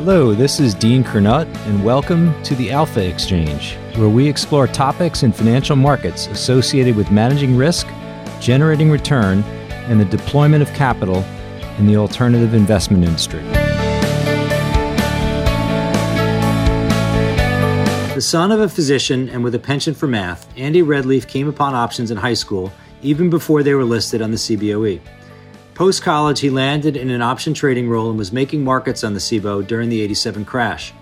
Hello, this is Dean Kernut, and welcome to the Alpha Exchange, where we explore topics in financial markets associated with managing risk, generating return, and the deployment of capital in the alternative investment industry. The son of a physician and with a penchant for math, Andy Redleaf came upon options in high school even before they were listed on the CBOE. Post-college, he landed in an option trading role and was making markets on the CBOE during the '87 crash.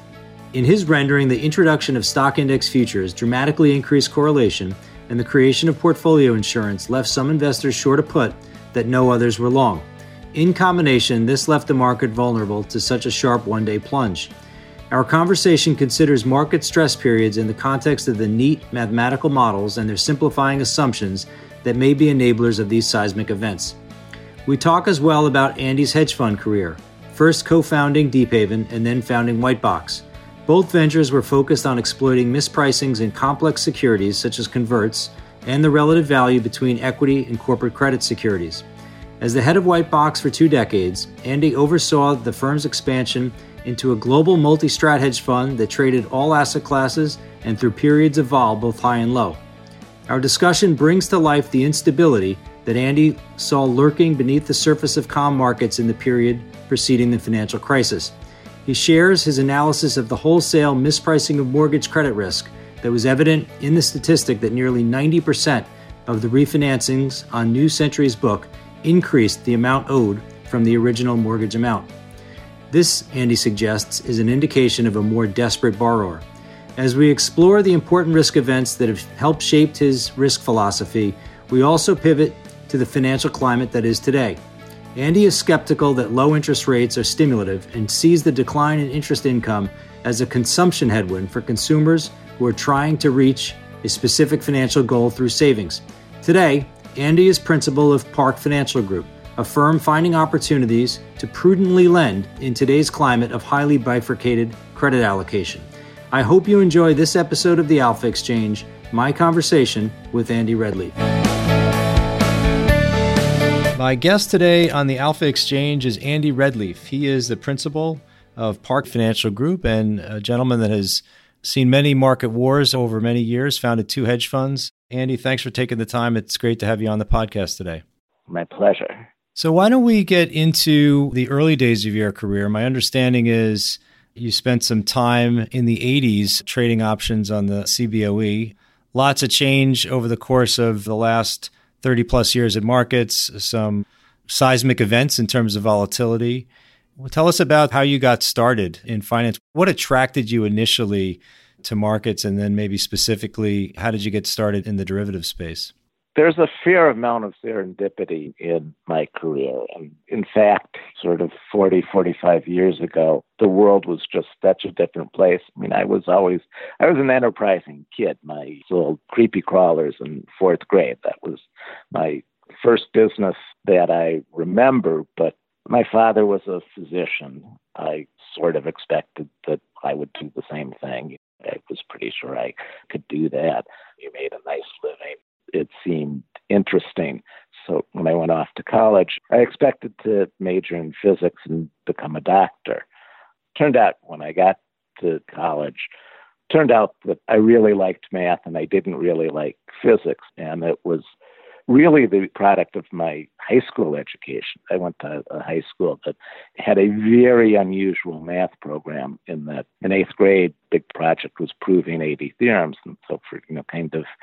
In his rendering, the introduction of stock index futures dramatically increased correlation, and the creation of portfolio insurance left some investors short a put that no others were long. In combination, this left the market vulnerable to such a sharp one-day plunge. Our conversation considers market stress periods in the context of the neat mathematical models and their simplifying assumptions that may be enablers of these seismic events. We talk as well about Andy's hedge fund career, first co-founding Deep Haven and then founding Whitebox. Both ventures were focused on exploiting mispricings in complex securities such as converts and the relative value between equity and corporate credit securities. As the head of Whitebox for 2 decades, Andy oversaw the firm's expansion into a global multi-strat hedge fund that traded all asset classes and through periods of vol both high and low. Our discussion brings to life the instability that Andy saw lurking beneath the surface of comm markets in the period preceding the financial crisis. He shares his analysis of the wholesale mispricing of mortgage credit risk that was evident in the statistic that nearly 90% of the refinancings on New Century's book increased the amount owed from the original mortgage amount. This, Andy suggests, is an indication of a more desperate borrower. As we explore the important risk events that have helped shape his risk philosophy, we also pivot to the financial climate that is today. Andy is skeptical that low interest rates are stimulative and sees the decline in interest income as a consumption headwind for consumers who are trying to reach a specific financial goal through savings. Today, Andy is principal of Park Financial Group, a firm finding opportunities to prudently lend in today's climate of highly bifurcated credit allocation. I hope you enjoy this episode of the Alpha Exchange, my conversation with Andy Redleaf. My guest today on the Alpha Exchange is Andy Redleaf. He is the principal of Park Financial Group and a gentleman that has seen many market wars over many years, founded 2 hedge funds. Andy, thanks for taking the time. It's great to have you on the podcast today. My pleasure. So why don't we get into the early days of your career? My understanding is you spent some time in the 80s trading options on the CBOE. Lots of change over the course of the last 30 plus years in markets, some seismic events in terms of volatility. Well, tell us about how you got started in finance. What attracted you initially to markets, and then maybe specifically, how did you get started in the derivative space? There's a fair amount of serendipity in my career. And in fact, sort of 45 years ago, the world was just such a different place. I mean, I was an enterprising kid. My little creepy crawlers in 4th grade. That was my first business that I remember. But my father was a physician. I sort of expected that I would do the same thing. I was pretty sure I could do that. He made a nice living. It seemed interesting. So when I went off to college, I expected to major in physics and become a doctor. Turned out when I got to college, that I really liked math and I didn't really like physics. And it was really the product of my high school education. I went to a high school that had a very unusual math program in that in 8th grade, big project was proving 80 theorems. And so for, kind of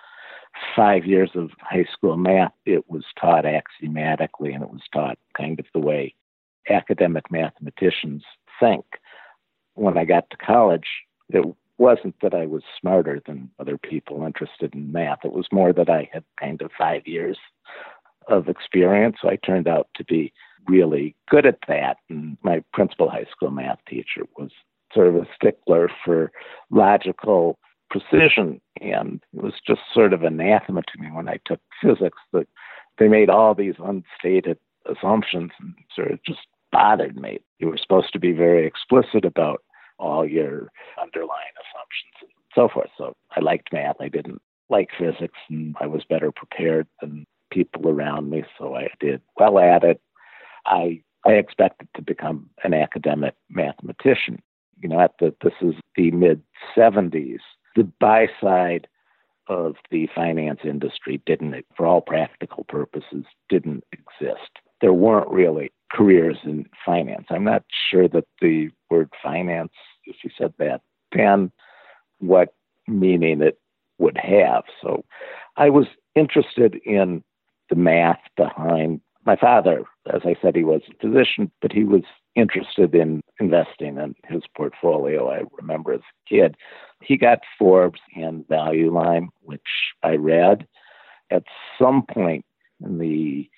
5 years of high school math, it was taught axiomatically, and it was taught kind of the way academic mathematicians think. When I got to college, it wasn't that I was smarter than other people interested in math. It was more that I had kind of 5 years of experience. So I turned out to be really good at that. And my principal high school math teacher was sort of a stickler for logical precision. And it was just sort of anathema to me when I took physics that they made all these unstated assumptions and sort of just bothered me. You were supposed to be very explicit about all your underlying assumptions and so forth. So I liked math. I didn't like physics, and I was better prepared than people around me, so I did well at it. I I expected to become an academic mathematician. This is the mid-'70s. The buy side of the finance industry for all practical purposes, didn't exist. There weren't really careers in finance. I'm not sure that the word finance, if you said that then, what meaning it would have. So I was interested in the math behind. My father, as I said, he was a physician, but he was interested in investing in his portfolio. I remember as a kid, he got Forbes and Value Line, which I read. At some point in the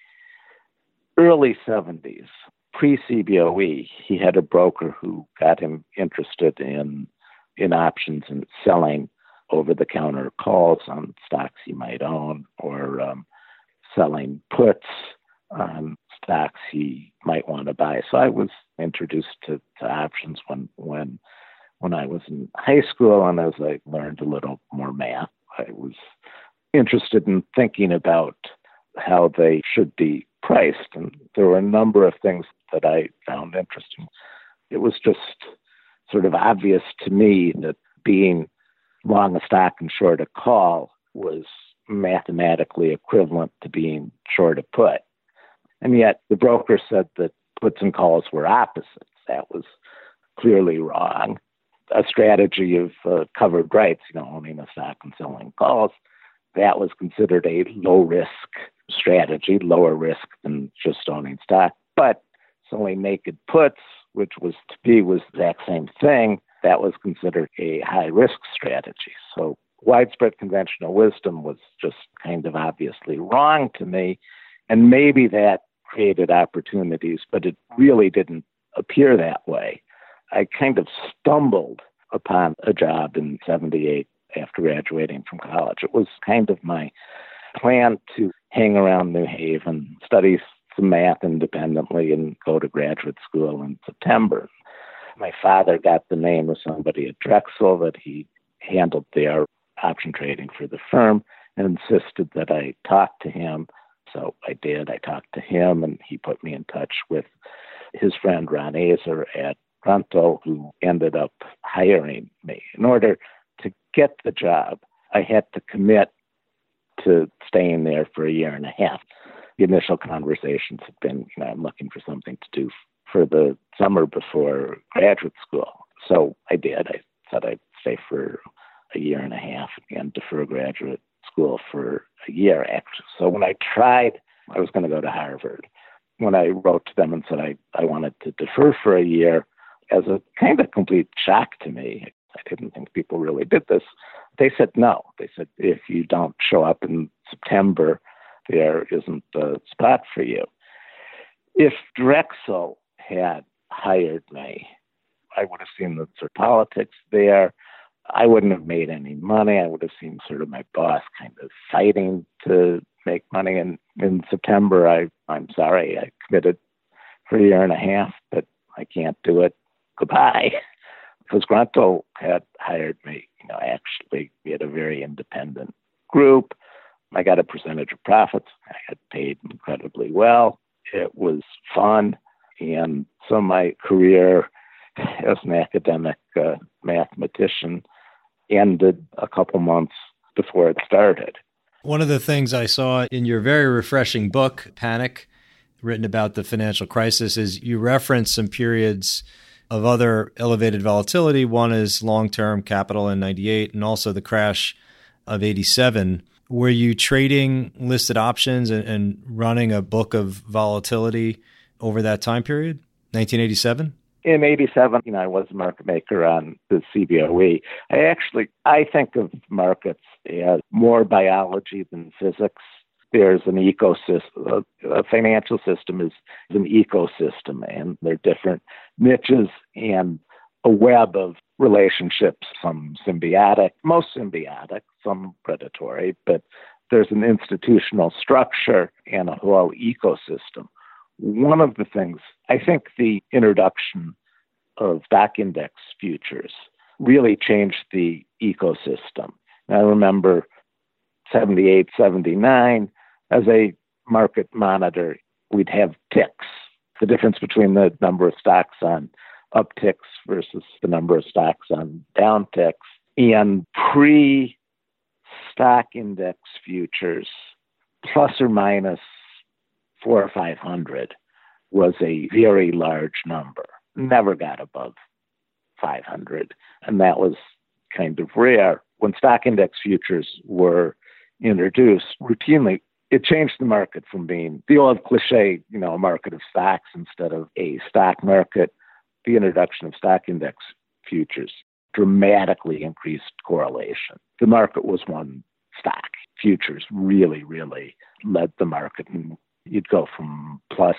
early 70s, pre-CBOE, he had a broker who got him interested in options and selling over-the-counter calls on stocks he might own, or selling puts on stocks he might want to buy. So I was introduced to options when I was in high school, and as I learned a little more math, I was interested in thinking about how they should be priced. And there were a number of things that I found interesting. It was just sort of obvious to me that being long a stock and short a call was mathematically equivalent to being short a put. And yet the broker said that puts and calls were opposites. That was clearly wrong. A strategy of covered rights, owning a stock and selling calls, that was considered a low-risk strategy, lower risk than just owning stock. But selling naked puts, which was the exact same thing, that was considered a high-risk strategy. So widespread conventional wisdom was just kind of obviously wrong to me, and maybe that created opportunities, but it really didn't appear that way. I kind of stumbled upon a job in 78 after graduating from college. It was kind of my plan to hang around New Haven, study some math independently, and go to graduate school in September. My father got the name of somebody at Drexel that he handled their option trading for the firm and insisted that I talk to him. So I did. I talked to him, and he put me in touch with his friend Ron Azer at Grunto, who ended up hiring me. In order to get the job, I had to commit to staying there for a year and a half. The initial conversations had been, I'm looking for something to do for the summer before graduate school. So I did. I said I'd stay for a year and a half and defer graduate school for a year, actually. So when I tried, I was going to go to Harvard. When I wrote to them and said I wanted to defer for a year, as a kind of complete shock to me, I didn't think people really did this, they said no. They said, if you don't show up in September, there isn't a spot for you. If Drexel had hired me, I would have seen the sort of politics there. I wouldn't have made any money. I would have seen sort of my boss kind of fighting to make money. And in September, I'm sorry, I committed for a year and a half, but I can't do it. Goodbye. Because Grunto had hired me, actually, we had a very independent group. I got a percentage of profits. I got paid incredibly well. It was fun. And so my career as an academic mathematician ended a couple months before it started. One of the things I saw in your very refreshing book, Panic, written about the financial crisis, is you reference some periods of other elevated volatility. One is long-term capital in 98 and also the crash of 87. Were you trading listed options and running a book of volatility over that time period, 1987? In 87, I was a market maker on the CBOE. I think of markets as more biology than physics. There's an ecosystem. A financial system is an ecosystem, and there are different niches and a web of relationships, some symbiotic, most symbiotic, some predatory, but there's an institutional structure and a whole ecosystem. One of the things, I think the introduction of stock index futures really changed the ecosystem. I remember 78, 79, as a market monitor, we'd have ticks the difference between the number of stocks on upticks versus the number of stocks on downticks. And pre-stock index futures, plus or minus 400 or 500 was a very large number. Never got above 500. And that was kind of rare. When stock index futures were introduced routinely, it changed the market from being the old cliche, a market of stocks instead of a stock market. The introduction of stock index futures dramatically increased correlation. The market was one stock. Futures really, really led the market. And you'd go from plus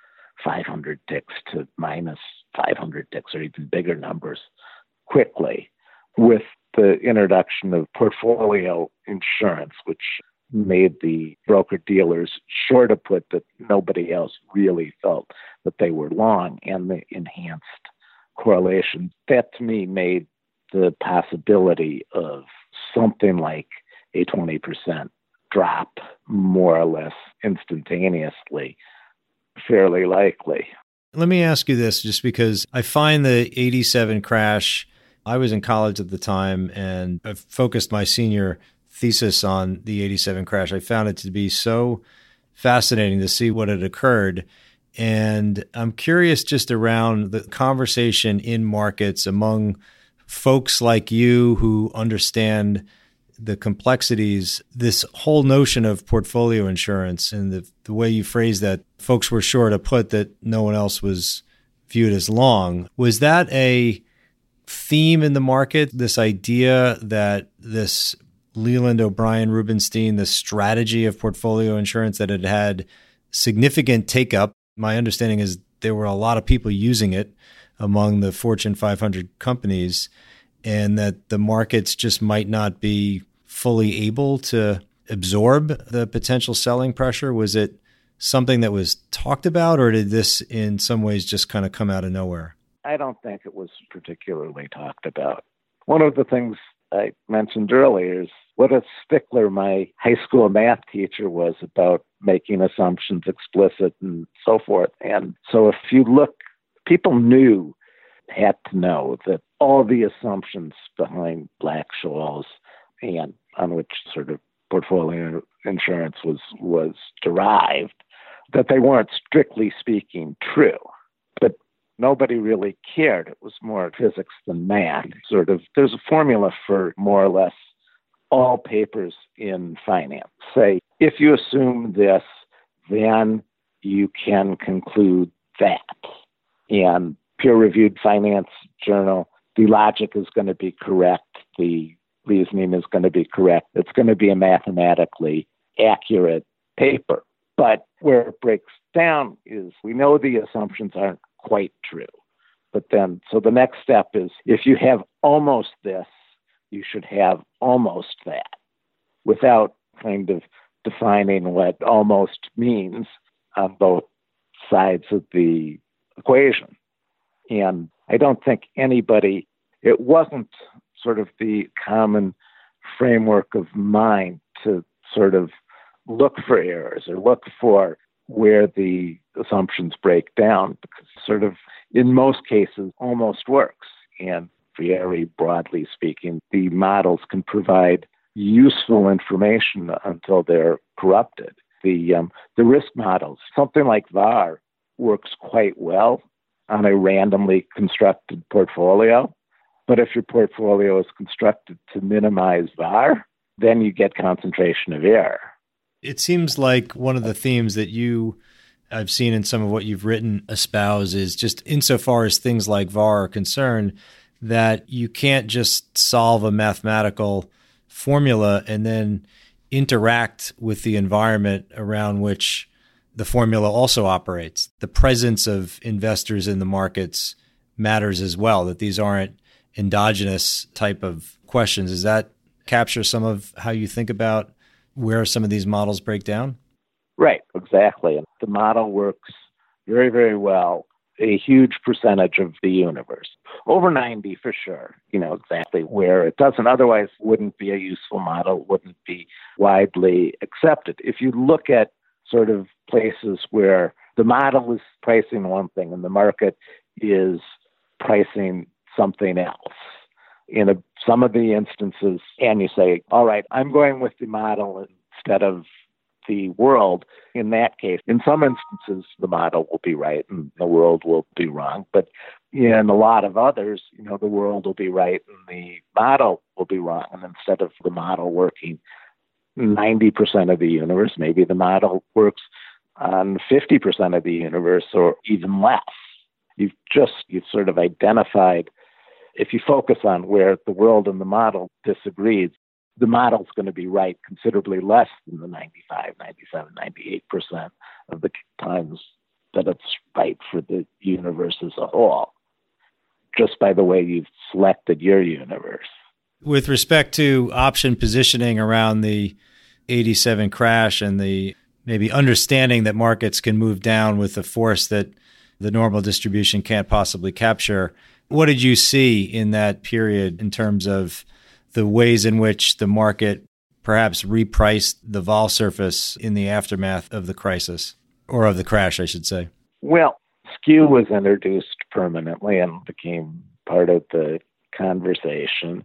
500 ticks to minus 500 ticks or even bigger numbers quickly with the introduction of portfolio insurance, which made the broker-dealers short a put that nobody else really felt that they were long, and the enhanced correlation. That, to me, made the possibility of something like a 20% drop more or less instantaneously fairly likely. Let me ask you this, just because I find the 87 crash, I was in college at the time, and I focused my senior thesis on the 87 crash. I found it to be so fascinating to see what had occurred. And I'm curious just around the conversation in markets among folks like you who understand the complexities, this whole notion of portfolio insurance and the way you phrase that, folks were short a put that no one else was viewed as long. Was that a theme in the market, this idea that this Leland O'Brien Rubenstein, the strategy of portfolio insurance, that it had significant take up? My understanding is there were a lot of people using it among the Fortune 500 companies, and that the markets just might not be fully able to absorb the potential selling pressure. Was it something that was talked about, or did this in some ways just kind of come out of nowhere? I don't think it was particularly talked about. One of the things I mentioned earlier is what a stickler my high school math teacher was about making assumptions explicit and so forth. And so if you look, people had to know that all the assumptions behind Black-Scholes and on which sort of portfolio insurance was derived, that they weren't strictly speaking true. But nobody really cared. It was more physics than math. There's a formula for more or less all papers in finance. Say, if you assume this, then you can conclude that. And peer-reviewed finance journal, the logic is going to be correct. The reasoning is going to be correct. It's going to be a mathematically accurate paper. But where it breaks down is we know the assumptions aren't quite true. But then, so the next step is if you have almost this, you should have almost that, without kind of defining what almost means on both sides of the equation. And I don't think it wasn't sort of the common framework of mind to sort of look for errors or look for where the assumptions break down, because sort of in most cases almost works. And very broadly speaking, the models can provide useful information until they're corrupted. The risk models, something like VAR, works quite well on a randomly constructed portfolio. But if your portfolio is constructed to minimize VAR, then you get concentration of error. It seems like one of the themes that I've seen in some of what you've written espouse is just insofar as things like VAR are concerned, that you can't just solve a mathematical formula and then interact with the environment around which the formula also operates. The presence of investors in the markets matters as well, that these aren't endogenous type of questions. Does that capture some of how you think about where some of these models break down? Right, exactly. And the model works very, very well. A huge percentage of the universe, over 90 for sure, exactly where it doesn't, otherwise wouldn't be a useful model, wouldn't be widely accepted. If you look at sort of places where The model is pricing one thing and the market is pricing something else. In some of the instances, and you say, all right, I'm going with the model instead of the world. In that case, in some instances, the model will be right and the world will be wrong. But in a lot of others, the world will be right and the model will be wrong. And instead of the model working 90% of the universe, maybe the model works on 50% of the universe or even less. You've sort of identified, if you focus on where the world and the model disagrees, the model's going to be right considerably less than the 95, 97, 98% of the times that it's right for the universe as a whole, just by the way you've selected your universe. With respect to option positioning around the 87 crash and the maybe understanding that markets can move down with a force that the normal distribution can't possibly capture, what did you see in that period in terms of the ways in which the market perhaps repriced the vol surface in the aftermath of the crisis, or of the crash, I should say? Well, skew was introduced permanently and became part of the conversation.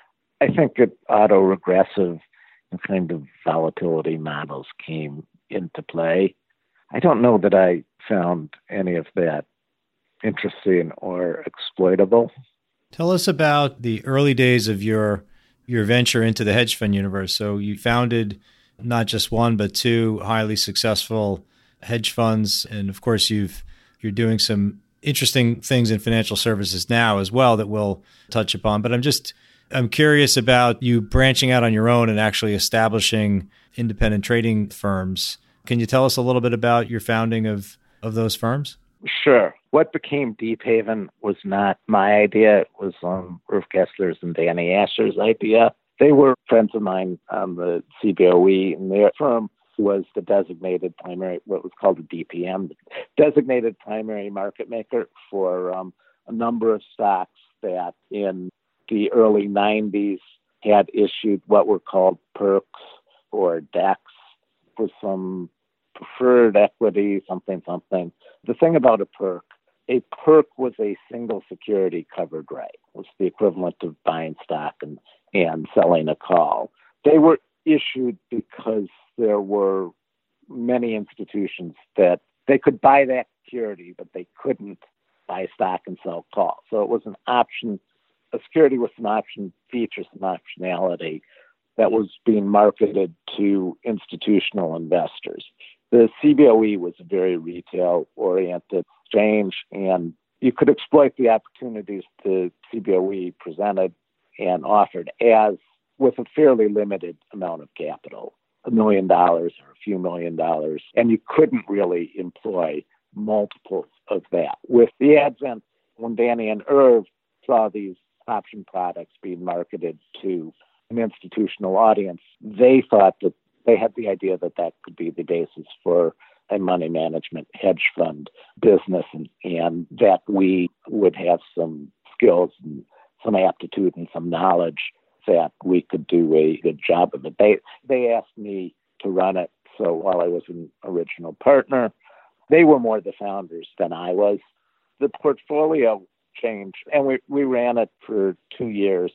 I think that autoregressive kind of volatility models came into play. I don't know that I found any of that interesting or exploitable. Tell us about the early days of your venture into the hedge fund universe. So you founded not just one, but two highly successful hedge funds. And of course, you're doing some interesting things in financial services now as well that we'll touch upon. But I'm curious about you branching out on your own and actually establishing independent trading firms. Can you tell us a little bit about your founding of those firms? Sure. What became Deep Haven was not my idea. It was Irv Kessler's and Danny Asher's idea. They were friends of mine on the CBOE, and their firm was the designated primary, what was called the DPM, the designated primary market maker for a number of stocks that in the early 90s had issued what were called perks or DEX for some preferred equity, something. The thing about a perk was a single security covered right. It was the equivalent of buying stock and selling a call. They were issued because there were many institutions that they could buy that security, but they couldn't buy stock and sell calls. So it was an option, a security with some option features, some optionality that was being marketed to institutional investors. The CBOE was a very retail-oriented exchange, and you could exploit the opportunities the CBOE presented and offered as with a fairly limited amount of capital, $1 million or a few $1 million, and you couldn't really employ multiples of that. With the advent, when Danny and Irv saw these option products being marketed to an institutional audience, they thought that they had the idea that that could be the basis for a money management hedge fund business, and that we would have some skills and some aptitude and some knowledge that we could do a good job of it. They asked me to run it, so while I was an original partner, they were more the founders than I was. The portfolio changed, and we ran it for 2 years.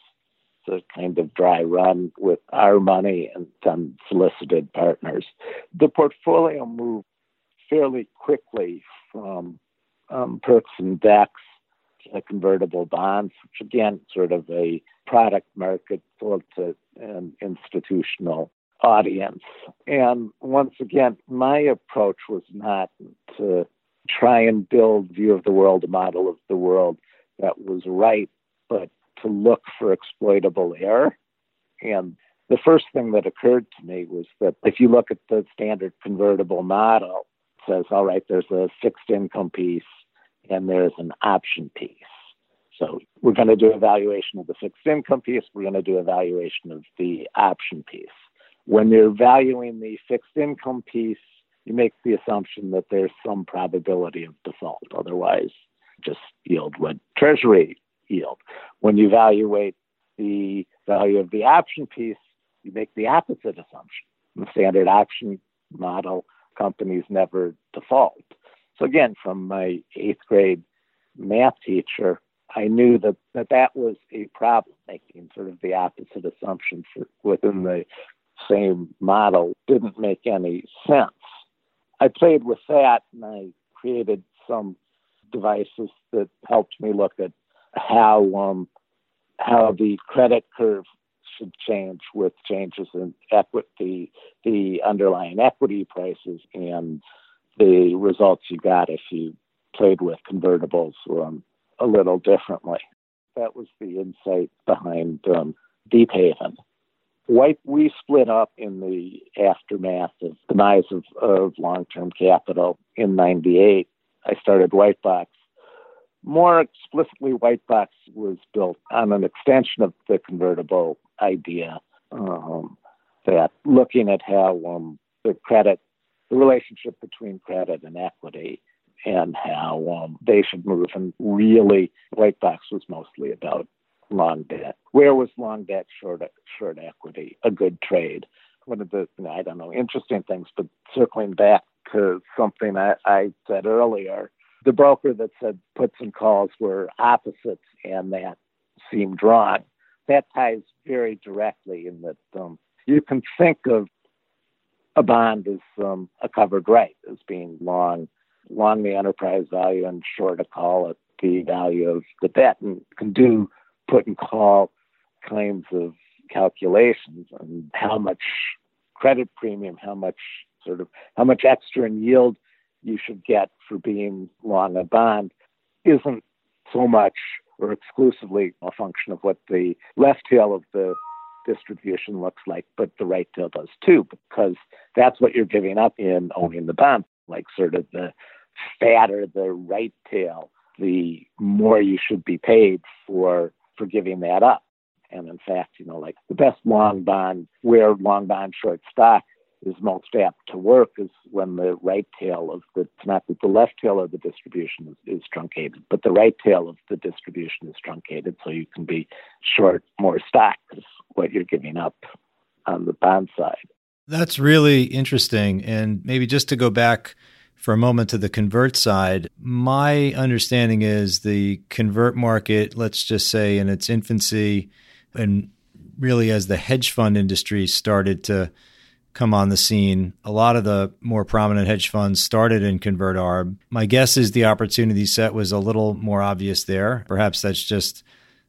A kind of dry run with our money and some solicited partners. The portfolio moved fairly quickly from perks and DEX to convertible bonds, which again, sort of a product market sold to an institutional audience. And once again, my approach was not to try and build view of the world, a model of the world that was right, but to look for exploitable error. And the first thing that occurred to me was that if you look at the standard convertible model, it says, all right, there's a fixed income piece and there's an option piece. So we're going to do a valuation of the fixed income piece. We're going to do a valuation of the option piece. When you're valuing the fixed income piece, you make the assumption that there's some probability of default. Otherwise, just yield would Treasury yield. When you evaluate the value of the option piece, you make the opposite assumption. In the standard option model, companies never default. So again, from my 8th grade math teacher, I knew that was a problem. Making sort of the opposite assumption within the same model didn't make any sense. I played with that, and I created some devices that helped me look at how the credit curve should change with changes in equity, the underlying equity prices, and the results you got if you played with convertibles a little differently. That was the insight behind Deep Haven. We split up in the aftermath of the demise of long-term capital in '98. I started Whitebox. More explicitly, Whitebox was built on an extension of the convertible idea, that looking at how the relationship between credit and equity and how they should move. And really, Whitebox was mostly about long debt. Where was long debt, short equity a good trade? One of the, interesting things, but circling back to something I said earlier, the broker that said puts and calls were opposites and that seemed wrong, that ties very directly in that you can think of a bond as a covered right, as being long the enterprise value and short a call at the value of the debt, and can do put and call kinds of calculations and how much credit premium, how much extra in yield you should get for being long a bond isn't so much or exclusively a function of what the left tail of the distribution looks like, but the right tail does too, because that's what you're giving up in owning the bond. Like sort of the fatter the right tail, the more you should be paid for giving that up. And in fact, like the best long bond, where long bond short stock is most apt to work is when the right tail of it's not that the left tail of the distribution is truncated, but the right tail of the distribution is truncated, so you can be short more stock is what you're giving up on the bond side. That's really interesting. And maybe just to go back for a moment to the convert side, my understanding is the convert market, let's just say in its infancy, and really as the hedge fund industry started to come on the scene, a lot of the more prominent hedge funds started in convert arb. My guess is the opportunity set was a little more obvious there. Perhaps that's just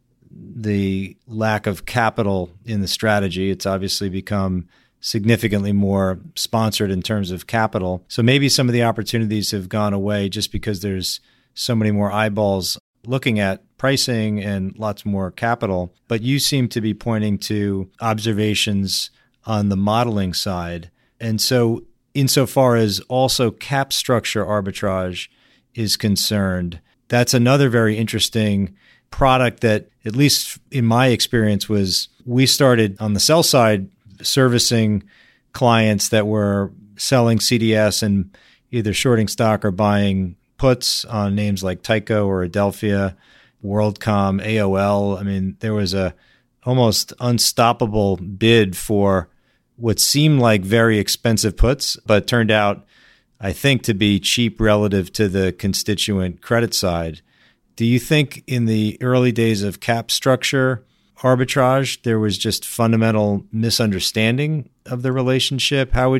the lack of capital in the strategy. It's obviously become significantly more sponsored in terms of capital. So maybe some of the opportunities have gone away just because there's so many more eyeballs looking at pricing and lots more capital. But you seem to be pointing to observations on the modeling side. And so insofar as also cap structure arbitrage is concerned, that's another very interesting product that, at least in my experience, we started on the sell side servicing clients that were selling CDS and either shorting stock or buying puts on names like Tyco or Adelphia, WorldCom, AOL. I mean, there was a almost unstoppable bid for what seemed like very expensive puts, but turned out, I think, to be cheap relative to the constituent credit side. Do you think in the early days of cap structure arbitrage, there was just fundamental misunderstanding of the relationship? How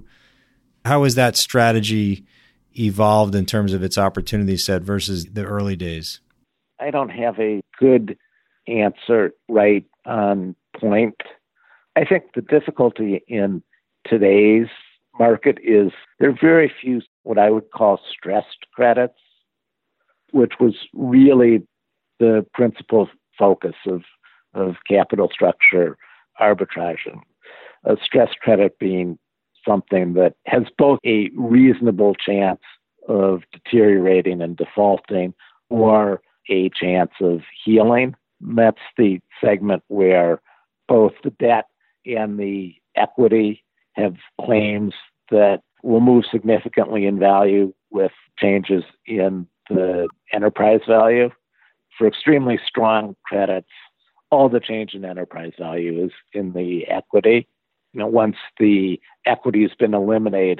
has that strategy evolved in terms of its opportunity set versus the early days? I don't have a good answer right on point. I think the difficulty in today's market is there are very few what I would call stressed credits, which was really the principal focus of capital structure arbitrage. A stressed credit being something that has both a reasonable chance of deteriorating and defaulting or a chance of healing. That's the segment where both the debt and the equity have claims that will move significantly in value with changes in the enterprise value. For extremely strong credits, all the change in enterprise value is in the equity. Once the equity has been eliminated,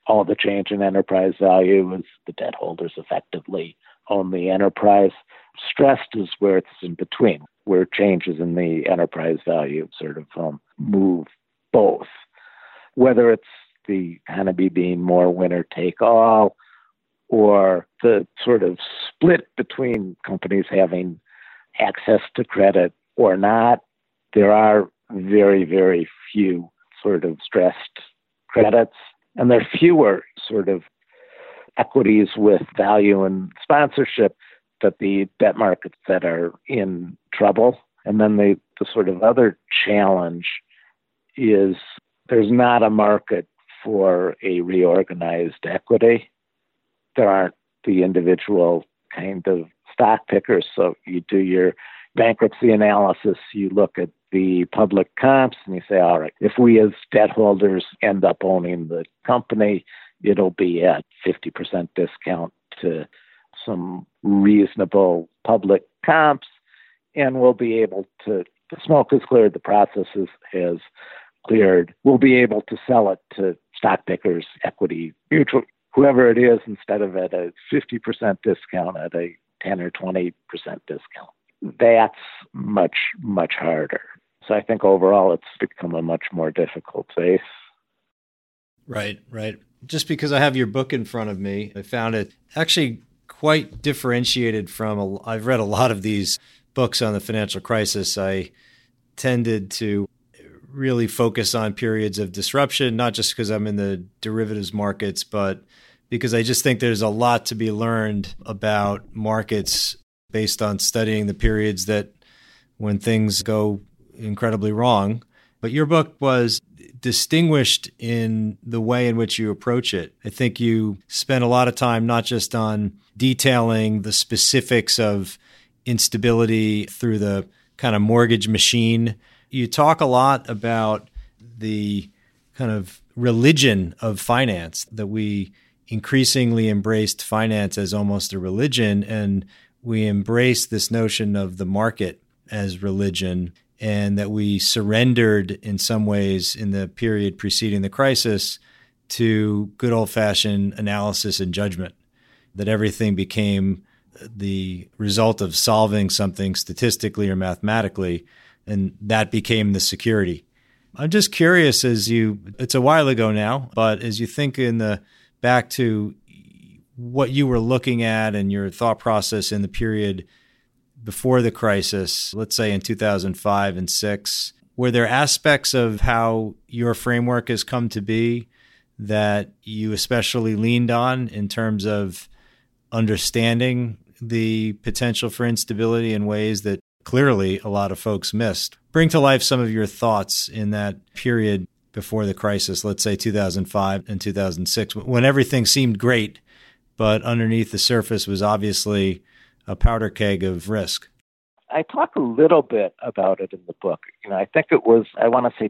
all the change in enterprise value is the debt holders effectively own the enterprise. Stressed is where it's in between, where changes in the enterprise value sort of move both. Whether it's the economy being more winner take all, or the sort of split between companies having access to credit or not, there are very, very few sort of stressed credits, and there are fewer sort of equities with value and sponsorship that the debt markets that are in trouble. And then the sort of other challenge is there's not a market for a reorganized equity. There aren't the individual kind of stock pickers. So you do your bankruptcy analysis, you look at the public comps, and you say, all right, if we as debt holders end up owning the company, it'll be at 50% discount to some reasonable public comps, and we'll be able to, the smoke is cleared, the process has cleared, we'll be able to sell it to stock pickers, equity mutual, whoever it is, instead of at a 50% discount, at a 10 or 20% discount. That's much, much harder. So I think overall it's become a much more difficult space. Right. Just because I have your book in front of me, I found it actually quite differentiated from, I've read a lot of these books on the financial crisis. I tended to really focus on periods of disruption, not just because I'm in the derivatives markets, but because I just think there's a lot to be learned about markets based on studying the periods that when things go incredibly wrong. But your book was distinguished in the way in which you approach it. I think you spent a lot of time not just on detailing the specifics of instability through the kind of mortgage machine. You talk a lot about the kind of religion of finance, that we increasingly embraced finance as almost a religion, and we embraced this notion of the market as religion, and that we surrendered in some ways in the period preceding the crisis to good old-fashioned analysis and judgment, that everything became the result of solving something statistically or mathematically, and that became the security. I'm just curious, it's a while ago now, but as you think back to what you were looking at and your thought process in the period before the crisis, let's say in 2005 and 2006, were there aspects of how your framework has come to be that you especially leaned on in terms of understanding the potential for instability in ways that clearly a lot of folks missed? Bring to life some of your thoughts in that period before the crisis, let's say 2005 and 2006, when everything seemed great, but underneath the surface was obviously a powder keg of risk. I talk a little bit about it in the book. I think it was, I want to say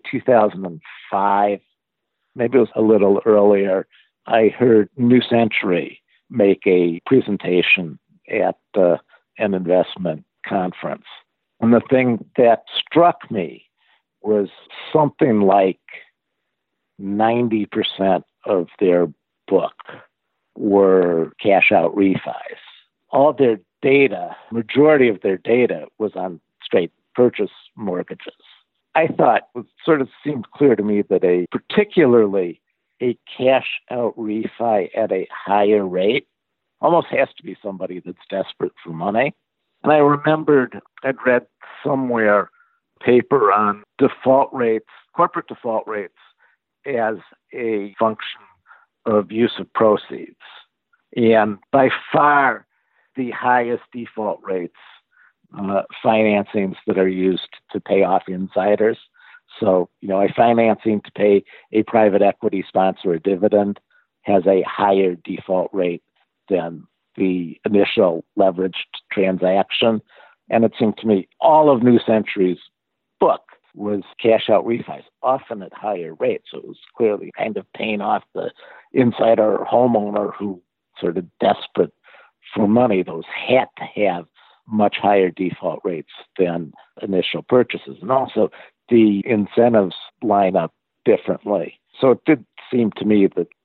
2005, maybe it was a little earlier. I heard New Century make a presentation at an investment conference. And the thing that struck me was something like 90% of their book were cash out refis. All their data, majority of their data was on straight purchase mortgages. I thought it sort of seemed clear to me that particularly a cash out refi at a higher rate almost has to be somebody that's desperate for money. And I remembered I'd read somewhere a paper on default rates, corporate default rates, as a function of use of proceeds. And by far, the highest default rates, financings that are used to pay off insiders. So, a financing to pay a private equity sponsor a dividend has a higher default rate than the initial leveraged transaction. And it seemed to me all of New Century's book was cash out refis, often at higher rates. So it was clearly kind of paying off the insider homeowner who sort of desperate for money. Those had to have much higher default rates than initial purchases. And also the incentives line up differently. So it did seem to me that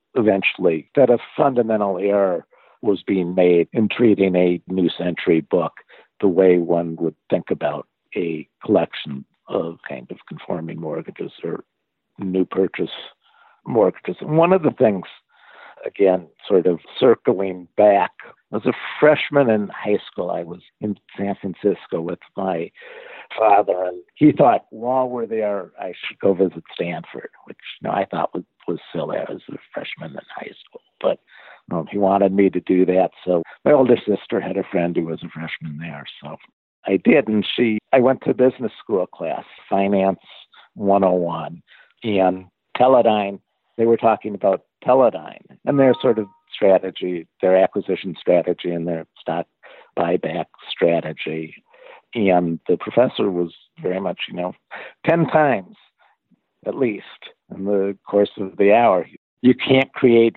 eventually that a fundamental error was being made in treating a New Century book the way one would think about a collection of kind of conforming mortgages or new purchase mortgages. And one of the things, again, sort of circling back, as a freshman in high school, I was in San Francisco with my father, and he thought while we're there, I should go visit Stanford, which I thought was silly. I was a freshman in high school, but he wanted me to do that. So my older sister had a friend who was a freshman there, so I did, and I went to business school class, Finance 101, and Teledyne. They were talking about Teledyne and their sort of strategy, their acquisition strategy and their stock buyback strategy. And the professor was very much, 10 times at least in the course of the hour. You can't create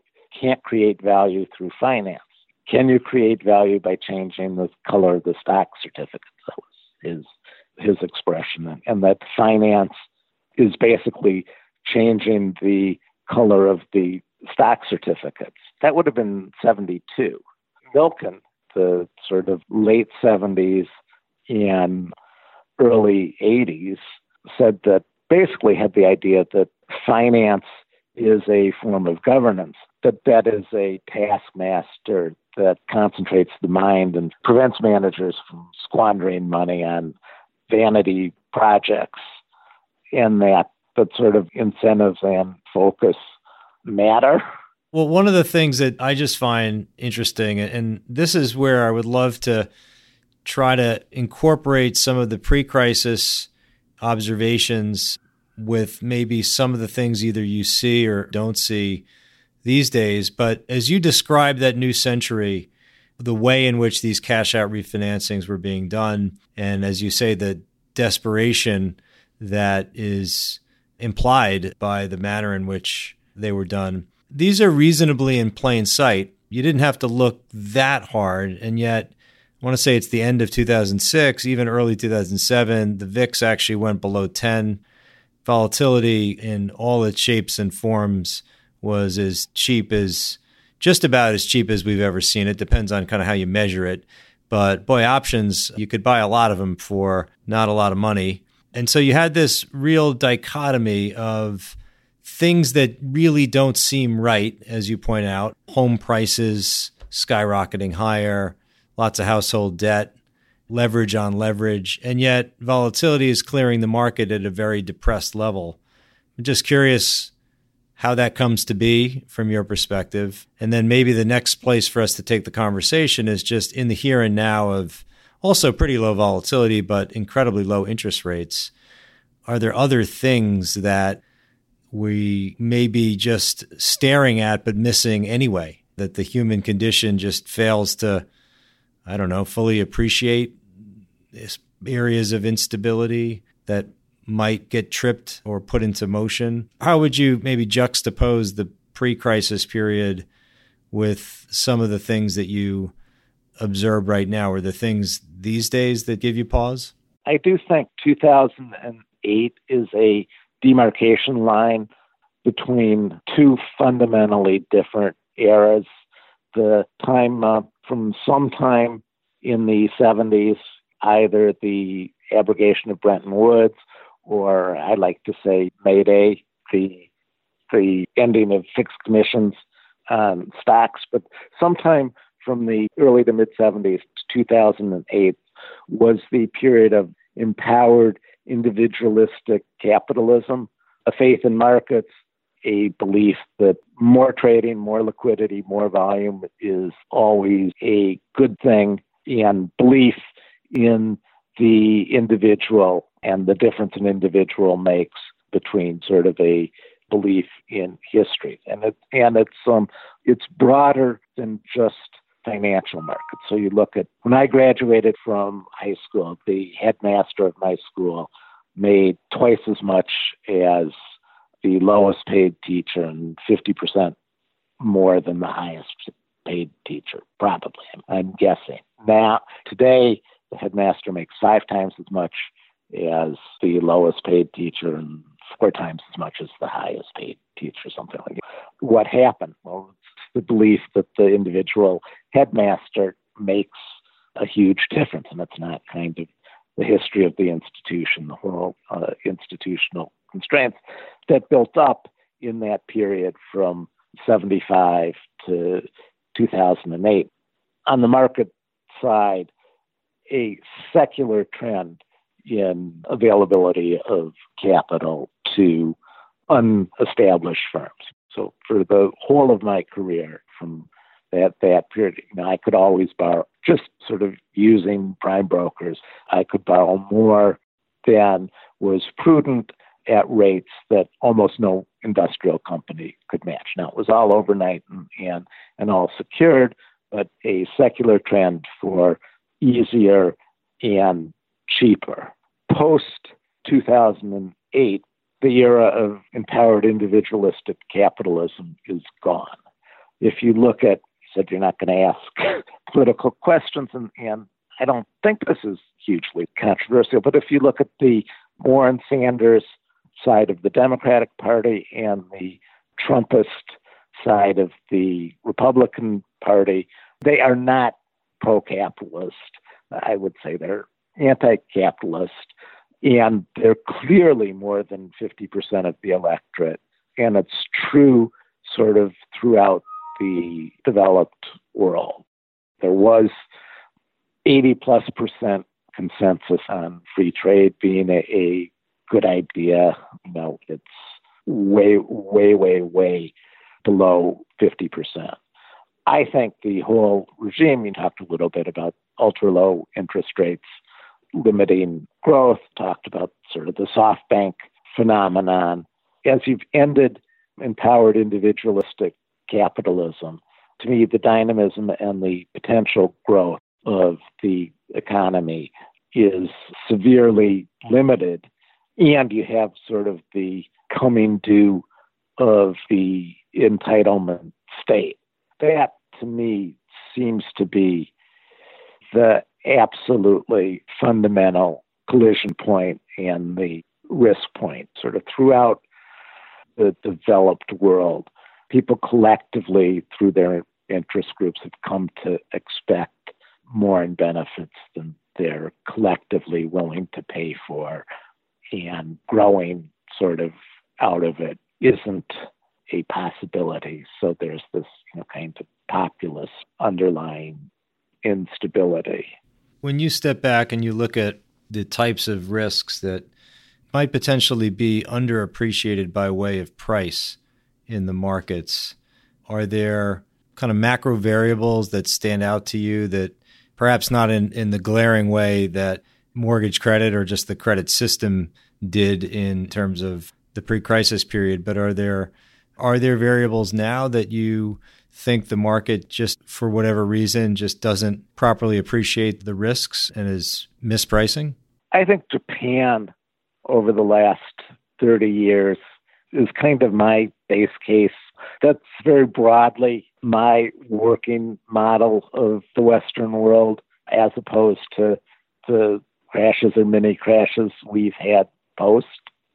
value through finance. Can you create value by changing the color of the stock certificates? That was his expression. And that finance is basically changing the color of the stock certificates. That would have been 72. Milken, the sort of late 70s and early 80s, said that basically had the idea that finance is a form of governance, that is a taskmaster that concentrates the mind and prevents managers from squandering money on vanity projects, and that sort of incentives and focus matter. Well, one of the things that I just find interesting, and this is where I would love to try to incorporate some of the pre-crisis observations with maybe some of the things either you see or don't see these days. But as you describe that new century, the way in which these cash out refinancings were being done, and as you say, the desperation that is implied by the manner in which they were done, these are reasonably in plain sight. You didn't have to look that hard, and yet I want to say it's the end of 2006, even early 2007, the VIX actually went below 10. Volatility in all its shapes and forms was just about as cheap as we've ever seen it. Depends on kind of how you measure it. But boy, options, you could buy a lot of them for not a lot of money. And so you had this real dichotomy of things that really don't seem right, as you point out. Home prices skyrocketing higher, lots of household debt, leverage on leverage, and yet volatility is clearing the market at a very depressed level. I'm just curious how that comes to be from your perspective. And then maybe the next place for us to take the conversation is just in the here and now of also pretty low volatility, but incredibly low interest rates. Are there other things that we may be just staring at but missing anyway, that the human condition just fails to, fully appreciate areas of instability that might get tripped or put into motion? How would you maybe juxtapose the pre-crisis period with some of the things that you observe right now, or the things these days that give you pause? I do think 2008 is a demarcation line between two fundamentally different eras. The time from sometime in the 70s, either the abrogation of Bretton Woods, or I like to say Mayday, the ending of fixed commissions on stocks. But sometime from the early to mid-70s to 2008 was the period of empowered individualistic capitalism, a faith in markets, a belief that more trading, more liquidity, more volume is always a good thing, and belief in the individual and the difference an individual makes between sort of a belief in history. And it's broader than just financial markets. So you look at, when I graduated from high school, the headmaster of my school made twice as much as the lowest paid teacher and 50% more than the highest paid teacher, probably, I'm guessing. Now, today, the headmaster makes 5 times as much as the lowest paid teacher and 4 times as much as the highest paid teacher, something like that. What happened? Well, it's the belief that the individual headmaster makes a huge difference, and it's not kind of the history of the institution, the whole institutional constraints that built up in that period from 75 to 2008. On the market side, a secular trend in availability of capital to unestablished firms. So for the whole of my career, from that period, I could always borrow, just sort of using prime brokers, I could borrow more than was prudent at rates that almost no industrial company could match. Now, it was all overnight and all secured, but a secular trend for easier and cheaper. Post-2008, the era of empowered individualistic capitalism is gone. If you look at, you said you're not going to ask political questions, and I don't think this is hugely controversial, but if you look at the Warren Sanders side of the Democratic Party and the Trumpist side of the Republican Party, they are not pro-capitalist. I would say they're anti-capitalist, and they're clearly more than 50% of the electorate. And it's true sort of throughout the developed world. There was 80+% consensus on free trade being a good idea. It's way, way, way, way below 50%. I think the whole regime, you talked a little bit about ultra low interest rates limiting growth, talked about sort of the SoftBank phenomenon. As you've ended empowered individualistic capitalism, to me, the dynamism and the potential growth of the economy is severely limited. And you have sort of the coming due of the entitlement state. That, to me, seems to be the absolutely fundamental collision point and the risk point sort of throughout the developed world. People collectively, through their interest groups, have come to expect more in benefits than they're collectively willing to pay for. And growing sort of out of it isn't a possibility. So there's this kind of populist underlying instability. When you step back and you look at the types of risks that might potentially be underappreciated by way of price in the markets, are there kind of macro variables that stand out to you that perhaps not in the glaring way that mortgage credit or just the credit system did in terms of the pre-crisis period, but are there variables now that you think the market, just for whatever reason, just doesn't properly appreciate the risks and is mispricing? I think Japan over the last 30 years is kind of my base case. That's very broadly my working model of the Western world, as opposed to the crashes or mini crashes we've had post,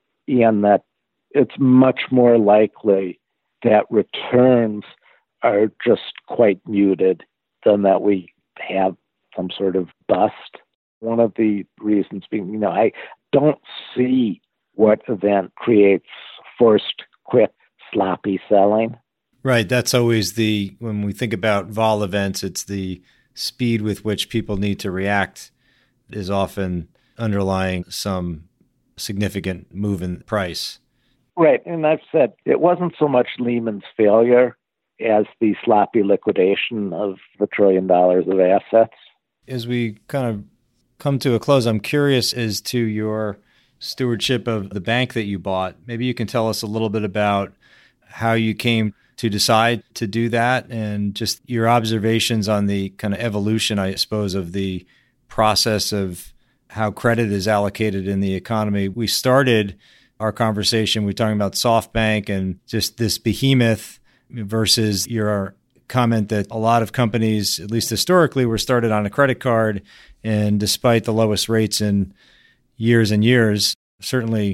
and that it's much more likely that returns are just quite muted than that we have some sort of bust. One of the reasons being, I don't see what event creates forced, quick, sloppy selling. Right. That's always when we think about vol events, it's the speed with which people need to react is often underlying some significant move in price. Right. And I've said it wasn't so much Lehman's failure as the sloppy liquidation of the $1 trillion of assets. As we kind of come to a close, I'm curious as to your stewardship of the bank that you bought. Maybe you can tell us a little bit about how you came to decide to do that and just your observations on the kind of evolution, I suppose, of the process of how credit is allocated in the economy. We started our conversation, we were talking about SoftBank and just this behemoth versus your comment that a lot of companies, at least historically, were started on a credit card. And despite the lowest rates in years and years, certainly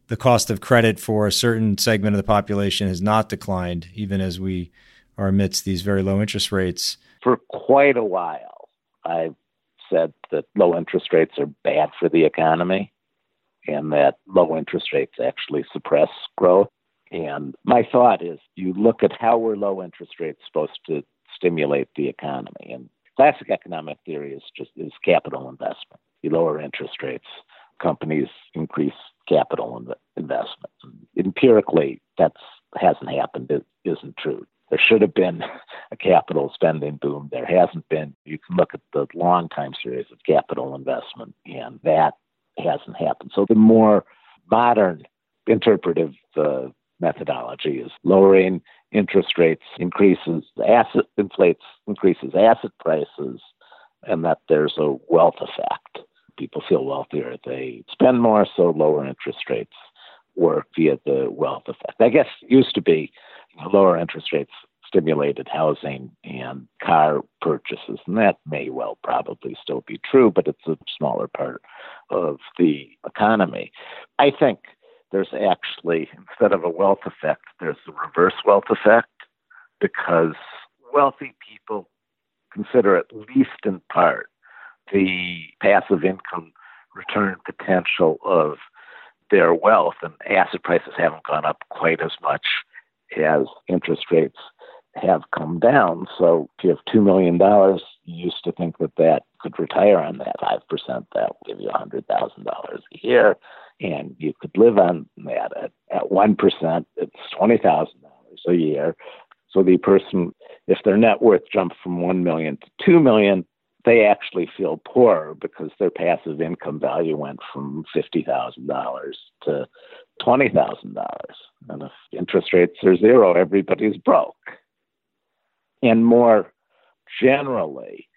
the cost of credit for a certain segment of the population has not declined, even as we are amidst these very low interest rates. For quite a while, I've said that low interest rates are bad for the economy and that low interest rates actually suppress growth. And my thought is you look at how were low interest rates supposed to stimulate the economy. And classic economic theory is capital investment. You lower interest rates, companies increase capital investment. Empirically, that hasn't happened. It isn't true. There should have been a capital spending boom. There hasn't been. You can look at the long time series of capital investment, and that hasn't happened. So the more modern interpretive methodology is lowering interest rates increases asset prices, and that there's a wealth effect. People feel wealthier. They spend more, so lower interest rates work via the wealth effect. I guess it used to be lower interest rates stimulated housing and car purchases, and that may well probably still be true, but it's a smaller part of the economy. I think there's actually, instead of a wealth effect, there's a reverse wealth effect, because wealthy people consider, at least in part, the passive income return potential of their wealth, and asset prices haven't gone up quite as much as interest rates have come down. So if you have $2 million, you used to think that could retire on that 5%. That will give you $100,000 a year, and you could live on that. At 1%, it's $20,000 a year. So the person, if their net worth jumped from $1 million to $2 million, they actually feel poorer because their passive income value went from $50,000 to $20,000. And if interest rates are zero, everybody's broke. And more generally,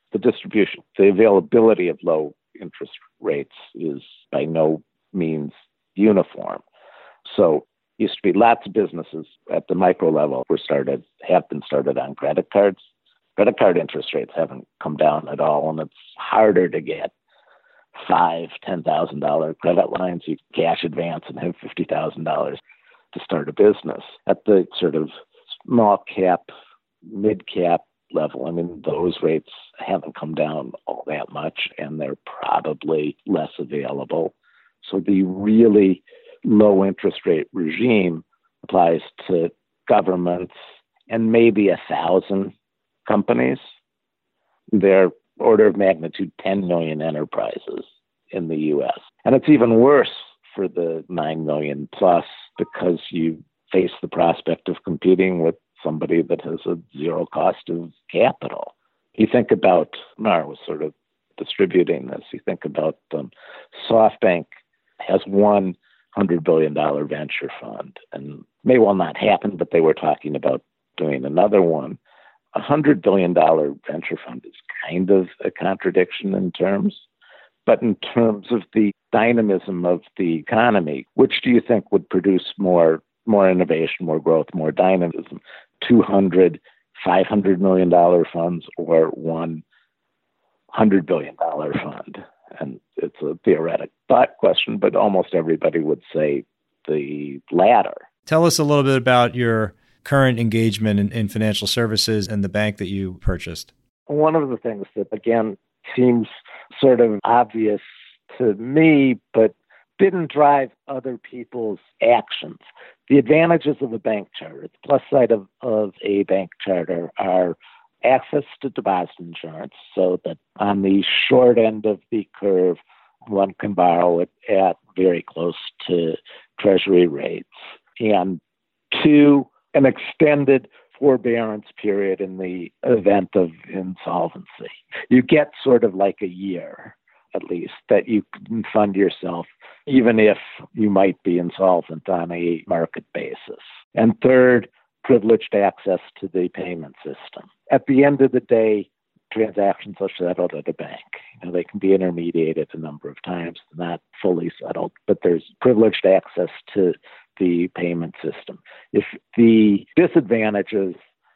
the availability of low interest rates is by no means uniform. So used to be lots of businesses at the micro level have been started on credit cards. Credit card interest rates haven't come down at all, and it's harder to get $5,000, $10,000 credit lines. You cash advance and have $50,000 to start a business. At the sort of small cap, mid cap level, I mean, those rates haven't come down all that much, and they're probably less available. So the really low interest rate regime applies to governments and maybe 1,000 companies. They're order of magnitude 10 million enterprises in the U.S. And it's even worse for the 9 million plus, because you face the prospect of competing with somebody that has a zero cost of capital. You think about, Mar was sort of distributing this, you think about SoftBank has one $100 billion venture fund, and may well not happen, but they were talking about doing another one. A $100 billion venture fund is kind of a contradiction in terms, but in terms of the dynamism of the economy, which do you think would produce more innovation, more growth, more dynamism? $200, $500 million funds or $100 billion fund? And it's a theoretic thought question, but almost everybody would say the latter. Tell us a little bit about your current engagement in financial services and the bank that you purchased. One of the things that, again, seems sort of obvious to me, but didn't drive other people's actions. The advantages of a bank charter, the plus side of a bank charter, are access to deposit insurance, so that on the short end of the curve, one can borrow it at very close to Treasury rates. And two, an extended forbearance period in the event of insolvency. You get sort of like a year, at least, that you can fund yourself, even if you might be insolvent on a market basis. And third, privileged access to the payment system. At the end of the day, transactions are settled at a bank. They can be intermediated a number of times, not fully settled, but there's privileged access to the payment system. If the disadvantages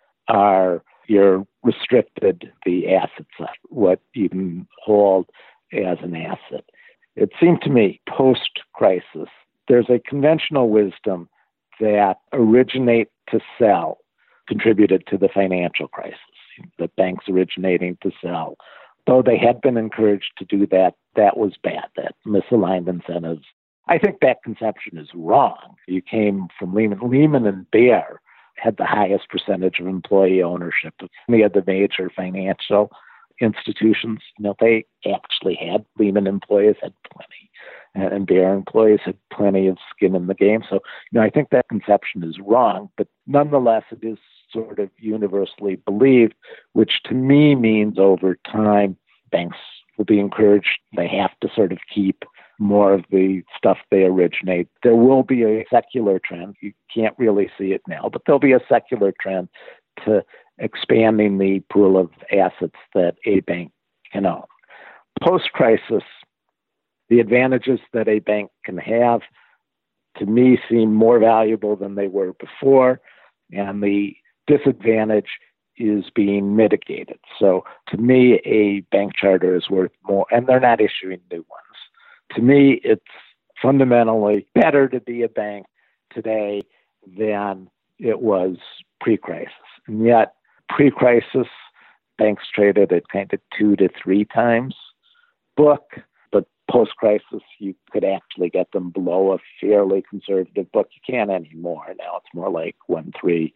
are you're restricted the asset side, what you can hold as an asset. It seemed to me post-crisis There's a conventional wisdom that originate to sell contributed to the financial crisis, the banks originating to sell. Though they had been encouraged to do that, that was bad, that misaligned incentives. I think that conception is wrong. You came from Lehman. Lehman and Bear had the highest percentage of employee ownership of any of the major financial institutions. They actually had, Lehman employees had plenty, and Bear employees had plenty of skin in the game. So, I think that conception is wrong, but nonetheless, it is sort of universally believed, which to me means over time, banks will be encouraged. They have to sort of keep more of the stuff they originate. There will be a secular trend. You can't really see it now, but there'll be a secular trend to expanding the pool of assets that a bank can own. Post-crisis, the advantages that a bank can have, to me, seem more valuable than they were before, and the disadvantage is being mitigated. So to me, a bank charter is worth more, and they're not issuing new ones. To me, it's fundamentally better to be a bank today than it was pre-crisis. And yet, pre-crisis, banks traded at kind of 2 to 3 times book, but post-crisis, you could actually get them below a fairly conservative book. You can't anymore. Now it's more like 1.3,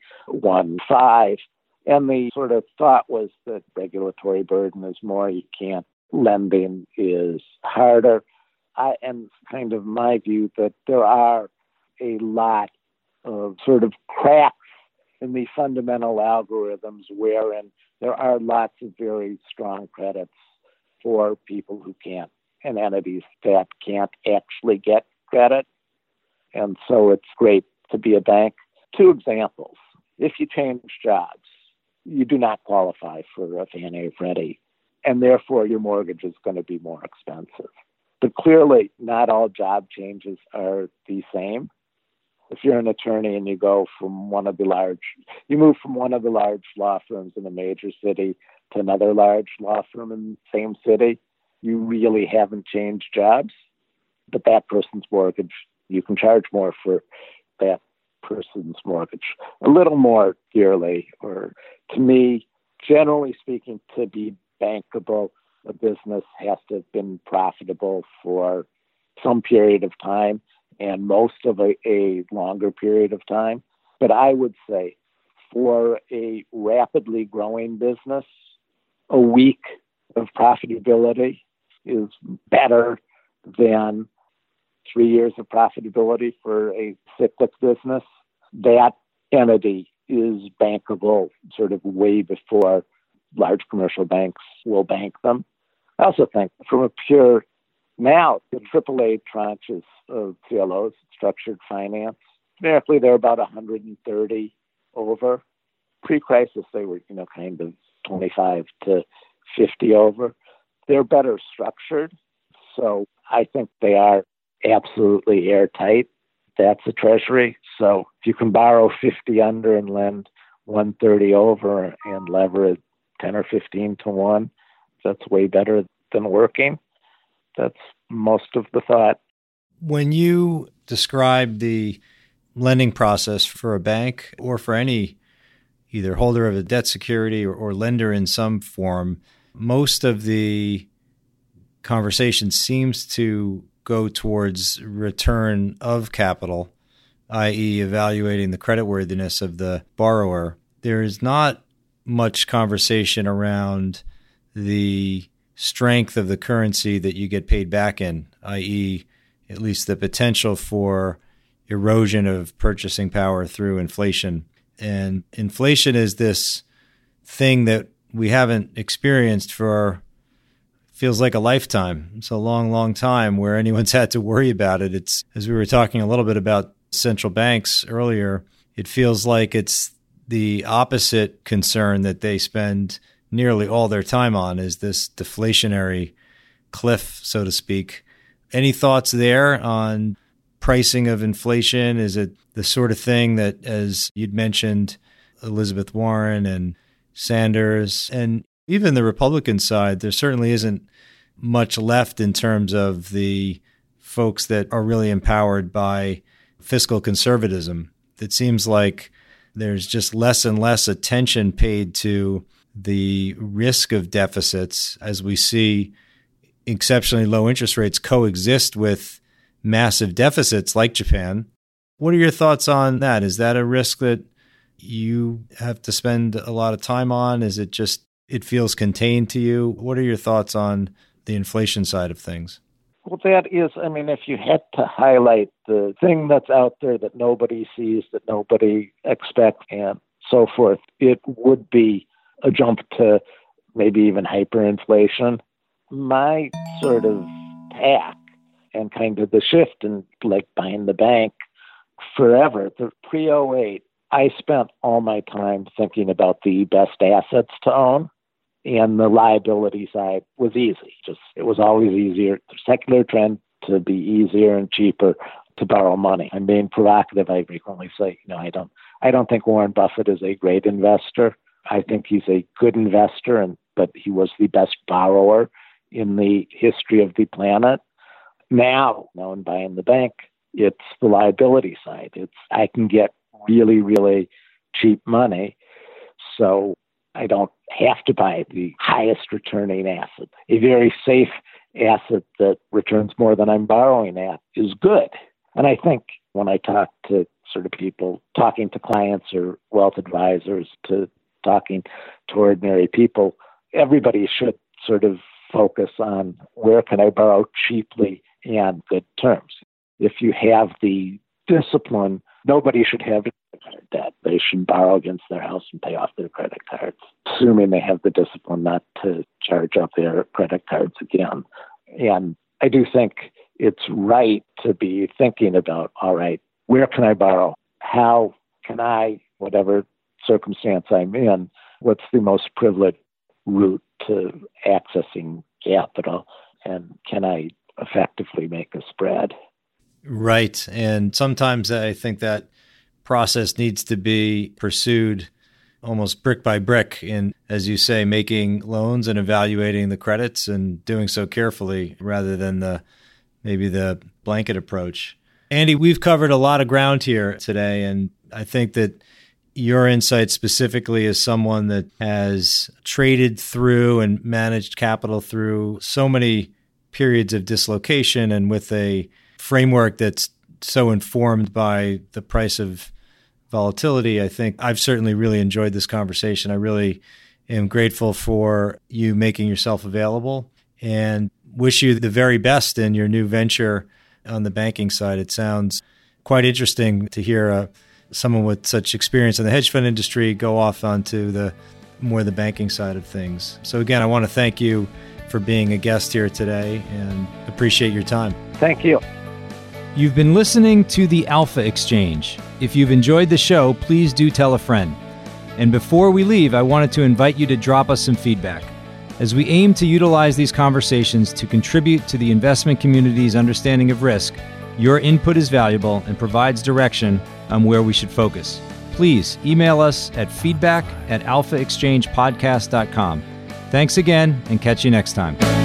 1.5. And the sort of thought was that regulatory burden is more. You can't. Lending is harder. And kind of my view that there are a lot of sort of cracks in the fundamental algorithms wherein there are lots of very strong credits for people who can't, and entities that can't actually get credit. And so it's great to be a bank. 2 examples. If you change jobs, you do not qualify for a Fannie or Freddie, and therefore your mortgage is going to be more expensive. But clearly, not all job changes are the same. If you're an attorney and you move from one of the large law firms in a major city to another large law firm in the same city, you really haven't changed jobs. But that person's mortgage, you can charge more for that person's mortgage, a little more dearly. Or to me, generally speaking, to be bankable, a business has to have been profitable for some period of time, and most of a longer period of time. But I would say for a rapidly growing business, a week of profitability is better than 3 years of profitability for a cyclic business. That entity is bankable sort of way before large commercial banks will bank them. I also think from a pure, now the AAA tranches of CLOs, structured finance, numerically they're about 130 over. Pre-crisis, they were, kind of 25 to 50 over. They're better structured. So I think they are absolutely airtight. That's a treasury. So if you can borrow 50 under and lend 130 over and lever it 10 or 15 to 1, that's way better than working. That's most of the thought. When you describe the lending process for a bank or for any either holder of a debt security or lender in some form, most of the conversation seems to go towards return of capital, i.e. evaluating the creditworthiness of the borrower. There is not much conversation around the strength of the currency that you get paid back in, i.e. at least the potential for erosion of purchasing power through inflation. And inflation is this thing that we haven't experienced for, feels like a lifetime. It's a long, long time where anyone's had to worry about it. It's, as we were talking a little bit about central banks earlier, it feels like it's the opposite concern that they spend nearly all their time on, is this deflationary cliff, so to speak. Any thoughts there on pricing of inflation? Is it the sort of thing that, as you'd mentioned, Elizabeth Warren and Sanders, and even the Republican side, there certainly isn't much left in terms of the folks that are really empowered by fiscal conservatism. It seems like there's just less and less attention paid to the risk of deficits as we see exceptionally low interest rates coexist with massive deficits like Japan. What are your thoughts on that? Is that a risk that you have to spend a lot of time on? Is it just, it feels contained to you? What are your thoughts on the inflation side of things? Well, that is, if you had to highlight the thing that's out there that nobody sees, that nobody expects, and so forth, it would be a jump to maybe even hyperinflation. My sort of tack and kind of the shift in like buying the bank forever, the pre-08, I spent all my time thinking about the best assets to own, and the liability side was easy. It was always easier. The secular trend to be easier and cheaper to borrow money. I'm being provocative. I frequently say, I don't think Warren Buffett is a great investor. I think he's a good investor, but he was the best borrower in the history of the planet. Now in buying the bank, it's the liability side. I can get really, really cheap money, so I don't have to buy the highest returning asset. A very safe asset that returns more than I'm borrowing at is good. And I think when I talk to sort of people, talking to clients or wealth advisors, to talking to ordinary people, everybody should sort of focus on where can I borrow cheaply and good terms. If you have the discipline, nobody should have credit debt. They should borrow against their house and pay off their credit cards, assuming they have the discipline not to charge up their credit cards again. And I do think it's right to be thinking about, all right, where can I borrow? How can I, whatever circumstance I'm in, what's the most privileged route to accessing capital, and can I effectively make a spread? Right. And sometimes I think that process needs to be pursued almost brick by brick in, as you say, making loans and evaluating the credits and doing so carefully rather than maybe the blanket approach. Andy, we've covered a lot of ground here today, and I think that your insight specifically as someone that has traded through and managed capital through so many periods of dislocation and with a framework that's so informed by the price of volatility. I think I've certainly really enjoyed this conversation. I really am grateful for you making yourself available and wish you the very best in your new venture on the banking side. It sounds quite interesting to hear someone with such experience in the hedge fund industry go off onto the banking side of things. So again, I want to thank you for being a guest here today and appreciate your time. Thank you. You've been listening to the Alpha Exchange. If you've enjoyed the show, please do tell a friend. And before we leave, I wanted to invite you to drop us some feedback. As we aim to utilize these conversations to contribute to the investment community's understanding of risk, your input is valuable and provides direction on where we should focus. Please email us at feedback@alphaexchangepodcast.com. Thanks again, and catch you next time.